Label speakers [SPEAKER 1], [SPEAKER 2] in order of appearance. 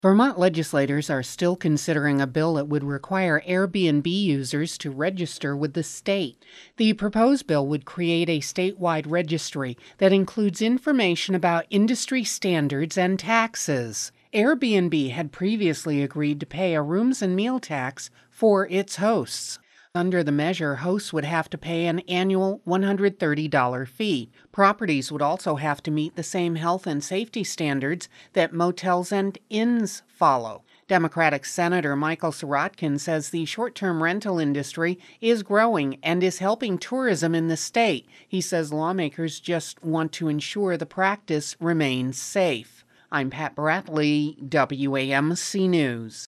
[SPEAKER 1] Vermont legislators are still considering a bill that would require Airbnb users to register with the state. The proposed bill would create a statewide registry that includes information about industry standards and taxes. Airbnb had previously agreed to pay a rooms and meal tax for its hosts. Under the measure, hosts would have to pay an annual $130 fee. Properties would also have to meet the same health and safety standards that motels and inns follow. Democratic Senator Michael Sirotkin says the short-term rental industry is growing and is helping tourism in the state. He says lawmakers just want to ensure the practice remains safe. I'm Pat Bradley, WAMC News.